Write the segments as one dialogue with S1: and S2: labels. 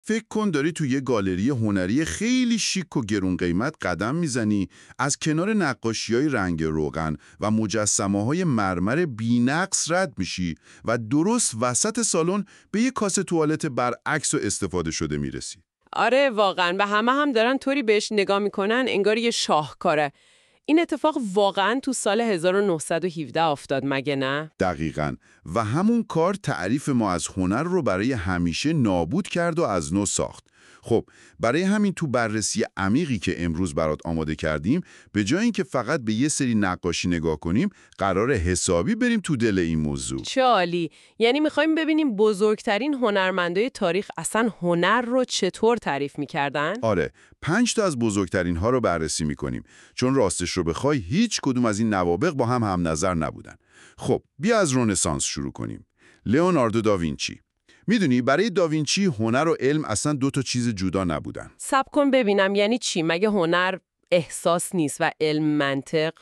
S1: فکر کن داری توی یه گالری هنری خیلی شیک و گرون قیمت قدم میزنی، از کنار نقاشی‌های رنگ روغن و مجسمه‌های مرمر بی‌نقص رد میشی و درست وسط سالن به یه کاسه توالت برعکس و استفاده شده میرسی.
S2: آره واقعا، و همه هم دارن طوری بهش نگاه میکنن انگار یه شاهکاره. این اتفاق واقعا تو سال 1917 افتاد مگه نه؟
S1: دقیقاً. و همون کار تعریف ما از هنر رو برای همیشه نابود کرد و از نو ساخت. خب برای همین تو بررسی عمیقی که امروز برات آماده کردیم، به جای اینکه فقط به یه سری نقاشی نگاه کنیم، قرار حسابی بریم تو دل این موضوع.
S2: چه عالی! یعنی میخوایم ببینیم بزرگترین هنرمندای تاریخ اصلا هنر رو چطور تعریف میکردن؟
S1: آره، 5 تا از بزرگترین ها رو بررسی میکنیم، چون راستش رو بخوای هیچ کدوم از این نوابغ با هم نظر نبودن. خب بیا از رنسانس شروع کنیم. لئوناردو داوینچی. میدونی برای داوینچی هنر و علم اصلا 2 تا چیز جدا نبودن.
S2: صبر کن ببینم، یعنی چی؟ مگه هنر احساس نیست و علم منطق؟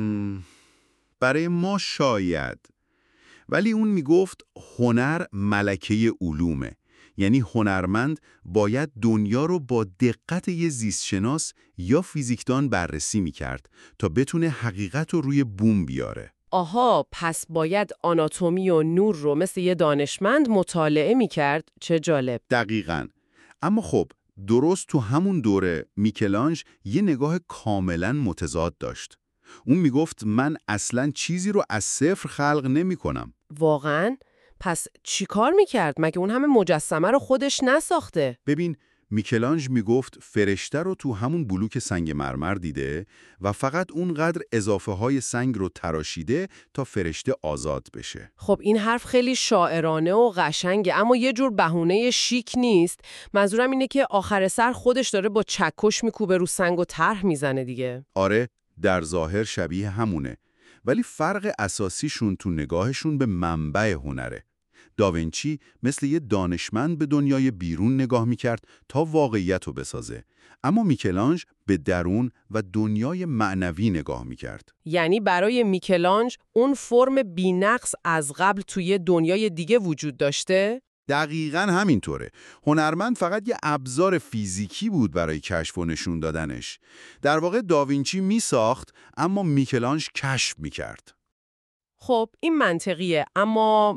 S1: برای ما شاید، ولی اون میگفت هنر ملکه علومه. یعنی هنرمند باید دنیا رو با دقت یه زیستشناس یا فیزیکدان بررسی میکرد تا بتونه حقیقت رو روی بوم بیاره.
S2: آها، پس باید آناتومی و نور رو مثل یه دانشمند مطالعه میکرد؟ چه جالب.
S1: دقیقاً. اما خب درست تو همون دوره میکلانژ یه نگاه کاملاً متضاد داشت. اون میگفت من اصلاً چیزی رو از صفر خلق نمی کنم.
S2: واقعاً؟ پس چی کار میکرد؟ مگه اون همه مجسمه رو خودش نساخته؟
S1: ببین، میکلانژ میگفت فرشته رو تو همون بلوک سنگ مرمر دیده و فقط اونقدر اضافه های سنگ رو تراشیده تا فرشته آزاد بشه.
S2: خب این حرف خیلی شاعرانه و قشنگه، اما یه جور بهونه شیک نیست. منظورم اینه که آخر سر خودش داره با چکش میکوبه رو سنگ و طرح میزنه دیگه.
S1: آره، در ظاهر شبیه همونه، ولی فرق اساسیشون تو نگاهشون به منبع هنره. داوینچی مثل یه دانشمند به دنیای بیرون نگاه میکرد تا واقعیت رو بسازه، اما میکلانژ به درون و دنیای معنوی نگاه میکرد.
S2: یعنی برای میکلانژ اون فرم بی‌نقص از قبل توی دنیای دیگه وجود داشته؟
S1: دقیقاً همینطوره. هنرمند فقط یه ابزار فیزیکی بود برای کشف و نشون دادنش. در واقع داوینچی میساخت، اما میکلانژ کشف میکرد.
S2: خب این منطقیه، اما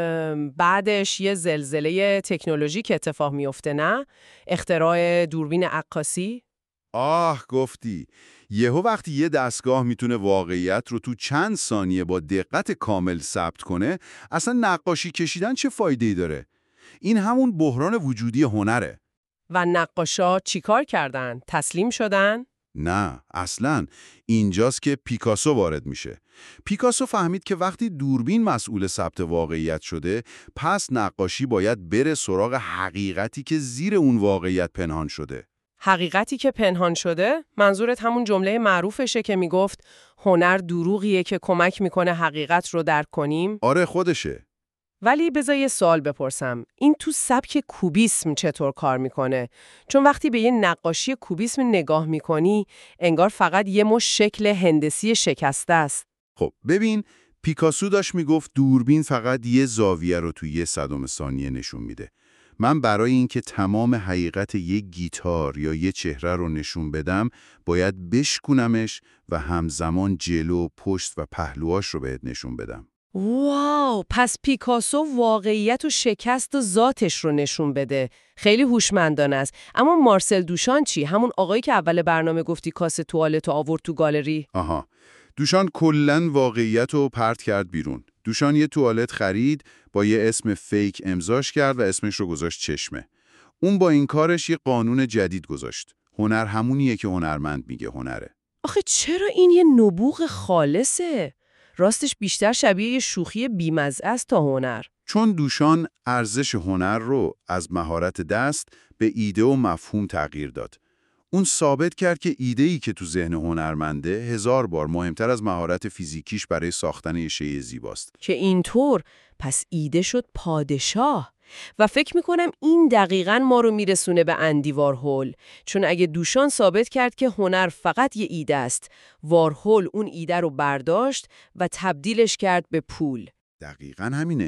S2: بعدش یه زلزله تکنولوژیک اتفاق میفته نه؟ اختراع دوربین عکاسی؟
S1: گفتی. یهو وقتی یه دستگاه میتونه واقعیت رو تو چند ثانیه با دقت کامل ثبت کنه، اصلا نقاشی کشیدن چه فایده‌ای داره؟ این همون بحران وجودی هنره.
S2: و نقاشا چیکار کردن؟ تسلیم شدن؟
S1: نه، اصلاً. اینجاست که پیکاسو وارد میشه. پیکاسو فهمید که وقتی دوربین مسئول ثبت واقعیت شده، پس نقاشی باید بره سراغ حقیقتی که زیر اون واقعیت پنهان شده.
S2: حقیقتی که پنهان شده؟ منظورت همون جمله معروفشه که میگفت هنر دروغیه که کمک میکنه حقیقت رو درک کنیم؟
S1: آره، خودشه.
S2: ولی بذار یه سوال بپرسم. این تو سبک کوبیسم چطور کار میکنه؟ چون وقتی به یه نقاشی کوبیسم نگاه میکنی، انگار فقط یه مش شکل هندسی شکسته است.
S1: خب ببین، پیکاسو داشت میگفت دوربین فقط یه زاویه رو توی 1/100 ثانیه نشون میده. من برای اینکه تمام حقیقت یک گیتار یا یه چهره رو نشون بدم، باید بشکونمش و همزمان جلو، پشت و پهلوهاش رو بهت نشون بدم.
S2: واو! پس پیکاسو واقعیت و شکست و ذاتش رو نشون بده. خیلی هوشمندانه است. اما مارسل دوشان چی؟ همون آقایی که اول برنامه گفتی کاسه توالت آورد تو گالری؟
S1: آها، دوشان کلاً واقعیت رو پرت کرد بیرون. دوشان یه توالت خرید، با یه اسم فیک امضاش کرد و اسمش رو گذاشت چشمه. اون با این کارش یه قانون جدید گذاشت. هنر همونیه که هنرمند میگه هنره.
S2: آخه چرا این یه نبوغ خالصه؟ راستش بیشتر شبیه یه شوخی بیمزه است تا هنر.
S1: چون دوشان ارزش هنر رو از مهارت دست به ایده و مفهوم تغییر داد. اون ثابت کرد که ایده‌ای که تو ذهن هنرمنده 1000 بار مهمتر از مهارت فیزیکیش برای ساختن یه شیء زیباست.
S2: که اینطور پس ایده شد پادشاه. و فکر میکنم این دقیقاً ما رو میرسونه به اندی وارهول، چون اگه دوشان ثابت کرد که هنر فقط یه ایده است، وارهول اون ایده رو برداشت و تبدیلش کرد به پول.
S1: دقیقاً همینه.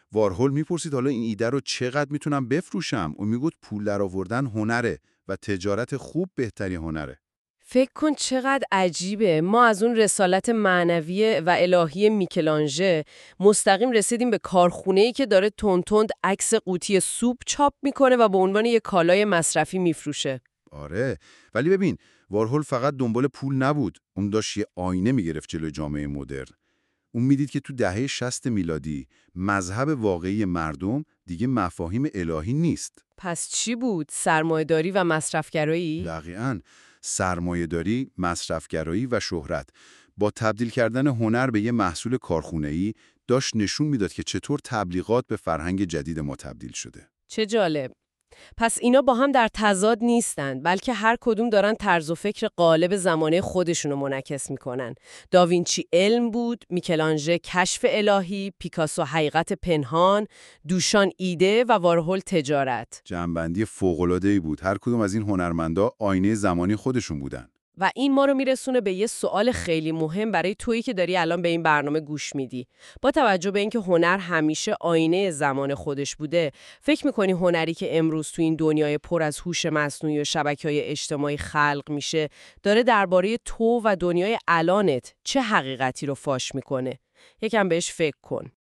S1: وارهول میپرسید حالا این ایده رو چقدر میتونم بفروشم؟ اون میگفت پول درآوردن هنره و تجارت خوب بهترین هنره.
S2: فکر کن چقدر عجیبه. ما از اون رسالت معنوی و الهی میکلانژه مستقیم رسیدیم به کارخونه‌ای که داره تند عکس قوطی سوپ چاپ میکنه و به عنوان یک کالای مصرفی میفروشه.
S1: آره، ولی ببین وارهول فقط دنبال پول نبود. اون داشت یه آینه میگرفت جلوی جامعه مدرن. اون میدید که تو دهه 60 میلادی مذهب واقعی مردم دیگه مفاهیم الهی نیست.
S2: پس چی بود؟ سرمایه‌داری و مصرفگرایی؟
S1: دقیقاً سرمایه‌داری، مصرفگرایی و شهرت با تبدیل کردن هنر به یه محصول کارخونه‌ای داشت نشون میداد که چطور تبلیغات به فرهنگ جدید ما تبدیل شده.
S2: چه جالب. پس اینا با هم در تضاد نیستن، بلکه هر کدوم دارن طرز و فکر غالب زمانه خودشونو منعکس میکنن. داوینچی علم بود، میکلانژه کشف الهی، پیکاسو حقیقت پنهان، دوشان ایده و وارهول تجارت.
S1: جنبندی فوق‌العاده‌ای بود. هر کدوم از این هنرمندا آینه زمانی خودشون بودن.
S2: و این ما رو میرسونه به یه سوال خیلی مهم برای تویی که داری الان به این برنامه گوش میدی. با توجه به اینکه هنر همیشه آینه زمان خودش بوده، فکر میکنی هنری که امروز تو این دنیای پر از هوش مصنوعی و شبکه‌های اجتماعی خلق میشه، داره درباره تو و دنیای الانت چه حقیقتی رو فاش میکنه؟ یکم بهش فکر کن.